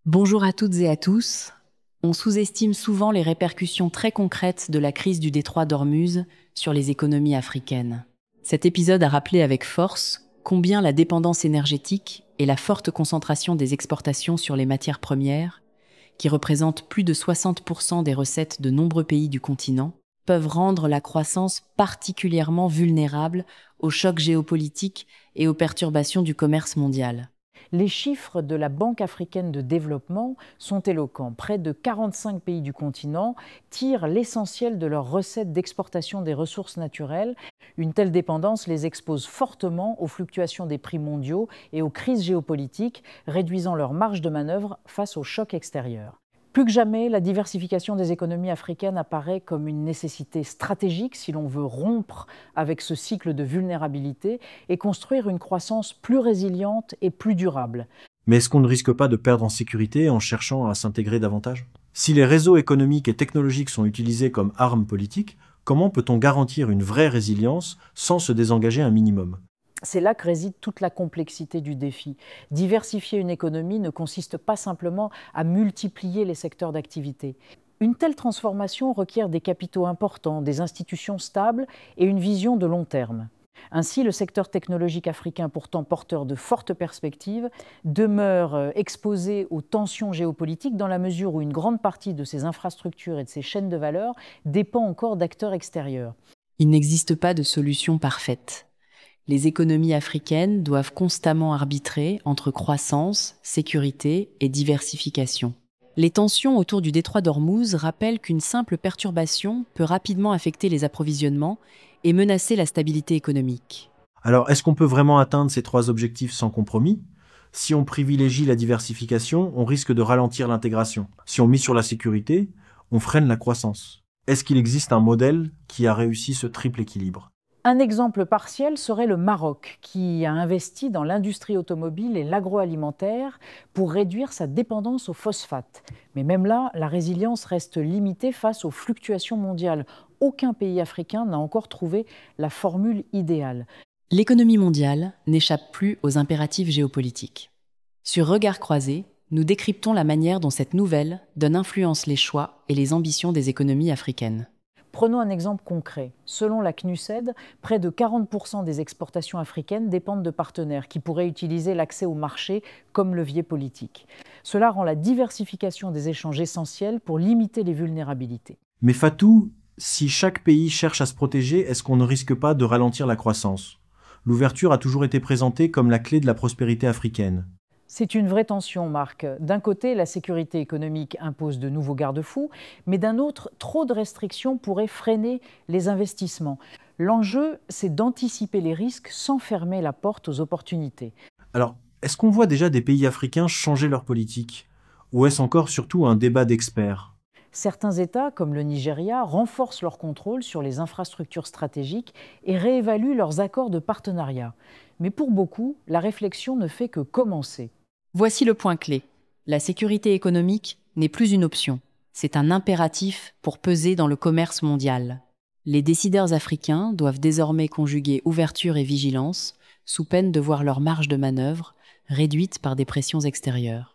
Bonjour à toutes et à tous. On sous-estime souvent les répercussions très concrètes de la crise du détroit d'Ormuz sur les économies africaines. Cet épisode a rappelé avec force combien la dépendance énergétique et la forte concentration des exportations sur les matières premières, qui représentent plus de 60% des recettes de nombreux pays du continent, peuvent rendre la croissance particulièrement vulnérable aux chocs géopolitiques et aux perturbations du commerce mondial. Les chiffres de la Banque africaine de développement sont éloquents. Près de 45 pays du continent tirent l'essentiel de leurs recettes d'exportation des ressources naturelles. Une telle dépendance les expose fortement aux fluctuations des prix mondiaux et aux crises géopolitiques, réduisant leur marge de manœuvre face aux chocs extérieurs. Plus que jamais, la diversification des économies africaines apparaît comme une nécessité stratégique si l'on veut rompre avec ce cycle de vulnérabilité et construire une croissance plus résiliente et plus durable. Mais est-ce qu'on ne risque pas de perdre en sécurité en cherchant à s'intégrer davantage ? Si les réseaux économiques et technologiques sont utilisés comme armes politiques, comment peut-on garantir une vraie résilience sans se désengager un minimum ? C'est là que réside toute la complexité du défi. Diversifier une économie ne consiste pas simplement à multiplier les secteurs d'activité. Une telle transformation requiert des capitaux importants, des institutions stables et une vision de long terme. Ainsi, le secteur technologique africain, pourtant porteur de fortes perspectives, demeure exposé aux tensions géopolitiques dans la mesure où une grande partie de ses infrastructures et de ses chaînes de valeur dépend encore d'acteurs extérieurs. Il n'existe pas de solution parfaite. Les économies africaines doivent constamment arbitrer entre croissance, sécurité et diversification. Les tensions autour du détroit d'Ormuz rappellent qu'une simple perturbation peut rapidement affecter les approvisionnements et menacer la stabilité économique. Alors, est-ce qu'on peut vraiment atteindre ces trois objectifs sans compromis ? Si on privilégie la diversification, on risque de ralentir l'intégration. Si on mise sur la sécurité, on freine la croissance. Est-ce qu'il existe un modèle qui a réussi ce triple équilibre ? Un exemple partiel serait le Maroc, qui a investi dans l'industrie automobile et l'agroalimentaire pour réduire sa dépendance aux phosphates. Mais même là, la résilience reste limitée face aux fluctuations mondiales. Aucun pays africain n'a encore trouvé la formule idéale. L'économie mondiale n'échappe plus aux impératifs géopolitiques. Sur Regards croisés, nous décryptons la manière dont cette nouvelle donne influence les choix et les ambitions des économies africaines. Prenons un exemple concret. Selon la CNUSED, près de 40% des exportations africaines dépendent de partenaires qui pourraient utiliser l'accès au marché comme levier politique. Cela rend la diversification des échanges essentielle pour limiter les vulnérabilités. Mais Fatou, si chaque pays cherche à se protéger, est-ce qu'on ne risque pas de ralentir la croissance ? L'ouverture a toujours été présentée comme la clé de la prospérité africaine. C'est une vraie tension, Marc. D'un côté, la sécurité économique impose de nouveaux garde-fous, mais d'un autre, trop de restrictions pourraient freiner les investissements. L'enjeu, c'est d'anticiper les risques sans fermer la porte aux opportunités. Alors, est-ce qu'on voit déjà des pays africains changer leur politique ? Ou est-ce encore surtout un débat d'experts ? Certains États, comme le Nigeria, renforcent leur contrôle sur les infrastructures stratégiques et réévaluent leurs accords de partenariat. Mais pour beaucoup, la réflexion ne fait que commencer. Voici le point clé. La sécurité économique n'est plus une option. C'est un impératif pour peser dans le commerce mondial. Les décideurs africains doivent désormais conjuguer ouverture et vigilance, sous peine de voir leur marge de manœuvre réduite par des pressions extérieures.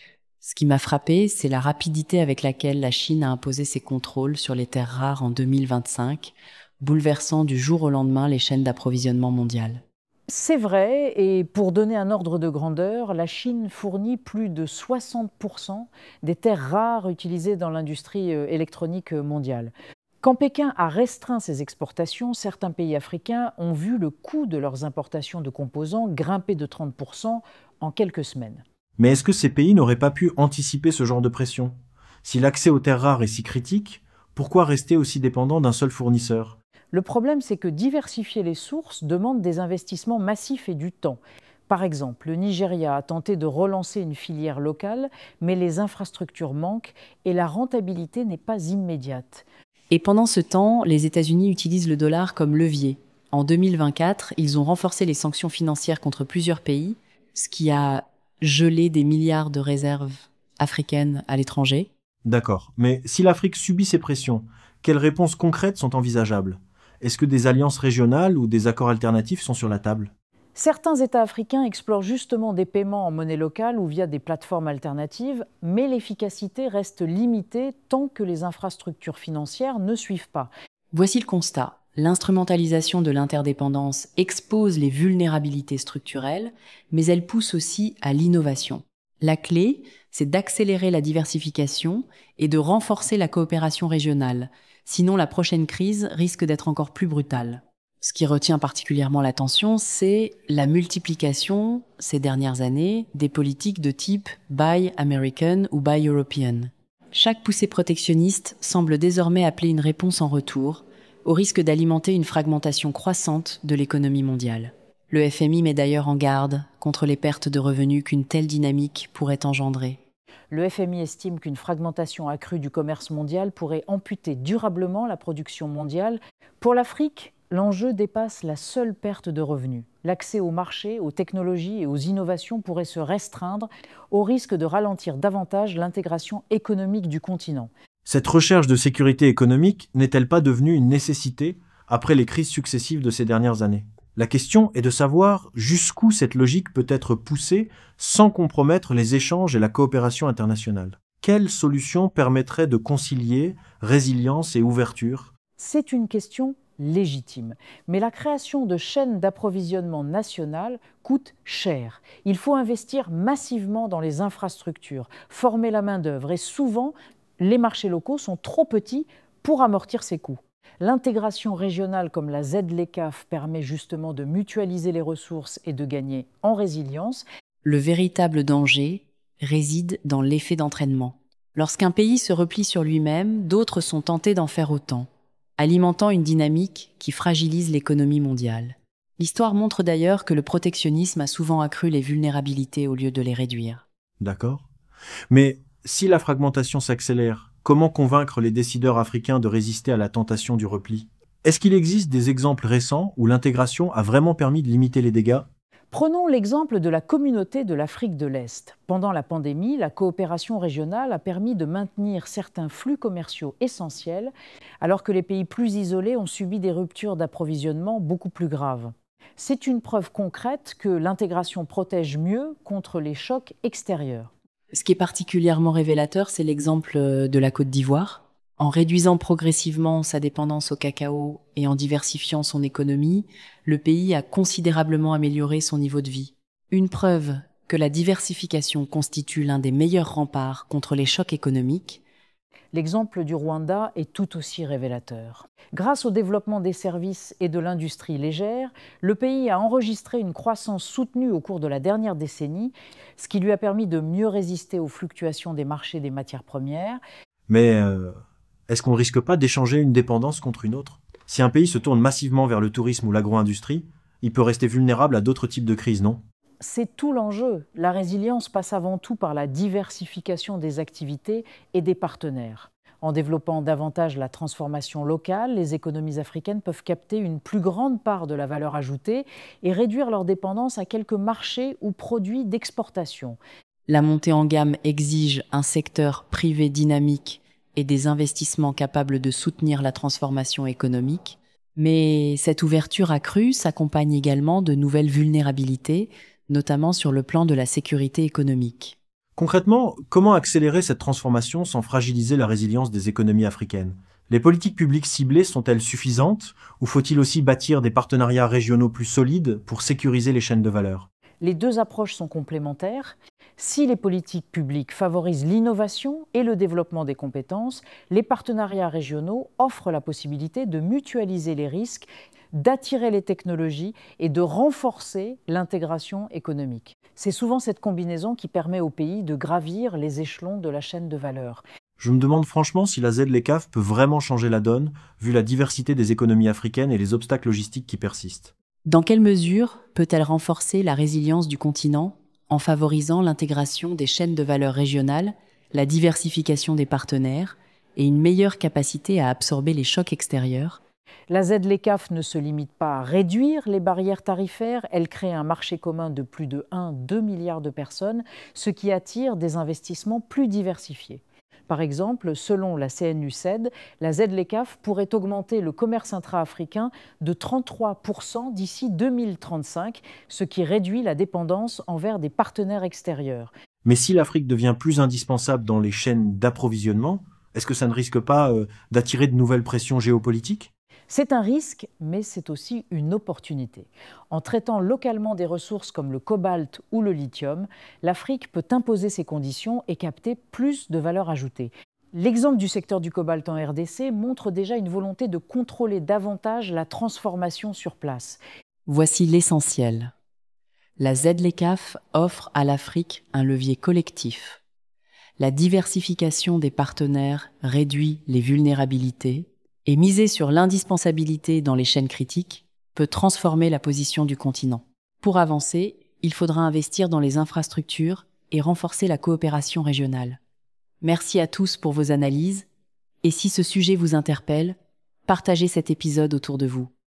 Ce qui m'a frappé, c'est la rapidité avec laquelle la Chine a imposé ses contrôles sur les terres rares en 2025, bouleversant du jour au lendemain les chaînes d'approvisionnement mondiales. C'est vrai, et pour donner un ordre de grandeur, la Chine fournit plus de 60% des terres rares utilisées dans l'industrie électronique mondiale. Quand Pékin a restreint ses exportations, certains pays africains ont vu le coût de leurs importations de composants grimper de 30% en quelques semaines. Mais est-ce que ces pays n'auraient pas pu anticiper ce genre de pression ? Si l'accès aux terres rares est si critique, pourquoi rester aussi dépendant d'un seul fournisseur ? Le problème, c'est que diversifier les sources demande des investissements massifs et du temps. Par exemple, le Nigeria a tenté de relancer une filière locale, mais les infrastructures manquent et la rentabilité n'est pas immédiate. Et pendant ce temps, les États-Unis utilisent le dollar comme levier. En 2024, ils ont renforcé les sanctions financières contre plusieurs pays, ce qui a gelé des milliards de réserves africaines à l'étranger. D'accord, mais si l'Afrique subit ces pressions, quelles réponses concrètes sont envisageables ? Est-ce que des alliances régionales ou des accords alternatifs sont sur la table ? Certains États africains explorent justement des paiements en monnaie locale ou via des plateformes alternatives, mais l'efficacité reste limitée tant que les infrastructures financières ne suivent pas. Voici le constat. L'instrumentalisation de l'interdépendance expose les vulnérabilités structurelles, mais elle pousse aussi à l'innovation. La clé, c'est d'accélérer la diversification et de renforcer la coopération régionale. Sinon, la prochaine crise risque d'être encore plus brutale. Ce qui retient particulièrement l'attention, c'est la multiplication, ces dernières années, des politiques de type Buy American ou Buy European. Chaque poussée protectionniste semble désormais appeler une réponse en retour, au risque d'alimenter une fragmentation croissante de l'économie mondiale. Le FMI met d'ailleurs en garde contre les pertes de revenus qu'une telle dynamique pourrait engendrer. Le FMI estime qu'une fragmentation accrue du commerce mondial pourrait amputer durablement la production mondiale. Pour l'Afrique, l'enjeu dépasse la seule perte de revenus. L'accès au marché, aux technologies et aux innovations pourrait se restreindre au risque de ralentir davantage l'intégration économique du continent. Cette recherche de sécurité économique n'est-elle pas devenue une nécessité après les crises successives de ces dernières années ? La question est de savoir jusqu'où cette logique peut être poussée sans compromettre les échanges et la coopération internationale. Quelle solution permettrait de concilier résilience et ouverture ? C'est une question légitime, mais la création de chaînes d'approvisionnement nationales coûte cher. Il faut investir massivement dans les infrastructures, former la main-d'œuvre et souvent, les marchés locaux sont trop petits pour amortir ces coûts. L'intégration régionale comme la ZLECAf permet justement de mutualiser les ressources et de gagner en résilience. Le véritable danger réside dans l'effet d'entraînement. Lorsqu'un pays se replie sur lui-même, d'autres sont tentés d'en faire autant, alimentant une dynamique qui fragilise l'économie mondiale. L'histoire montre d'ailleurs que le protectionnisme a souvent accru les vulnérabilités au lieu de les réduire. D'accord. Mais si la fragmentation s'accélère, comment convaincre les décideurs africains de résister à la tentation du repli ? Est-ce qu'il existe des exemples récents où l'intégration a vraiment permis de limiter les dégâts ? Prenons l'exemple de la communauté de l'Afrique de l'Est. Pendant la pandémie, la coopération régionale a permis de maintenir certains flux commerciaux essentiels, alors que les pays plus isolés ont subi des ruptures d'approvisionnement beaucoup plus graves. C'est une preuve concrète que l'intégration protège mieux contre les chocs extérieurs. Ce qui est particulièrement révélateur, c'est l'exemple de la Côte d'Ivoire. En réduisant progressivement sa dépendance au cacao et en diversifiant son économie, le pays a considérablement amélioré son niveau de vie. Une preuve que la diversification constitue l'un des meilleurs remparts contre les chocs économiques. L'exemple du Rwanda est tout aussi révélateur. Grâce au développement des services et de l'industrie légère, le pays a enregistré une croissance soutenue au cours de la dernière décennie, ce qui lui a permis de mieux résister aux fluctuations des marchés des matières premières. Mais est-ce qu'on ne risque pas d'échanger une dépendance contre une autre ? Si un pays se tourne massivement vers le tourisme ou l'agro-industrie, il peut rester vulnérable à d'autres types de crises, non ? C'est tout l'enjeu. La résilience passe avant tout par la diversification des activités et des partenaires. En développant davantage la transformation locale, les économies africaines peuvent capter une plus grande part de la valeur ajoutée et réduire leur dépendance à quelques marchés ou produits d'exportation. La montée en gamme exige un secteur privé dynamique et des investissements capables de soutenir la transformation économique. Mais cette ouverture accrue s'accompagne également de nouvelles vulnérabilités, notamment sur le plan de la sécurité économique. Concrètement, comment accélérer cette transformation sans fragiliser la résilience des économies africaines ? Les politiques publiques ciblées sont-elles suffisantes ou faut-il aussi bâtir des partenariats régionaux plus solides pour sécuriser les chaînes de valeur ? Les deux approches sont complémentaires. Si les politiques publiques favorisent l'innovation et le développement des compétences, les partenariats régionaux offrent la possibilité de mutualiser les risques, d'attirer les technologies et de renforcer l'intégration économique. C'est souvent cette combinaison qui permet au pays de gravir les échelons de la chaîne de valeur. Je me demande franchement si la ZLECAf peut vraiment changer la donne, vu la diversité des économies africaines et les obstacles logistiques qui persistent. Dans quelle mesure peut-elle renforcer la résilience du continent en favorisant l'intégration des chaînes de valeur régionales, la diversification des partenaires et une meilleure capacité à absorber les chocs extérieurs ? La ZLECAf ne se limite pas à réduire les barrières tarifaires, elle crée un marché commun de plus de 1-2 milliards de personnes, ce qui attire des investissements plus diversifiés. Par exemple, selon la CNUCED, la ZLECAf pourrait augmenter le commerce intra-africain de 33% d'ici 2035, ce qui réduit la dépendance envers des partenaires extérieurs. Mais si l'Afrique devient plus indispensable dans les chaînes d'approvisionnement, est-ce que ça ne risque pas d'attirer de nouvelles pressions géopolitiques ? C'est un risque, mais c'est aussi une opportunité. En traitant localement des ressources comme le cobalt ou le lithium, l'Afrique peut imposer ses conditions et capter plus de valeur ajoutée. L'exemple du secteur du cobalt en RDC montre déjà une volonté de contrôler davantage la transformation sur place. Voici l'essentiel. La ZLECAf offre à l'Afrique un levier collectif. La diversification des partenaires réduit les vulnérabilités et miser sur l'indispensabilité dans les chaînes critiques peut transformer la position du continent. Pour avancer, il faudra investir dans les infrastructures et renforcer la coopération régionale. Merci à tous pour vos analyses, et si ce sujet vous interpelle, partagez cet épisode autour de vous.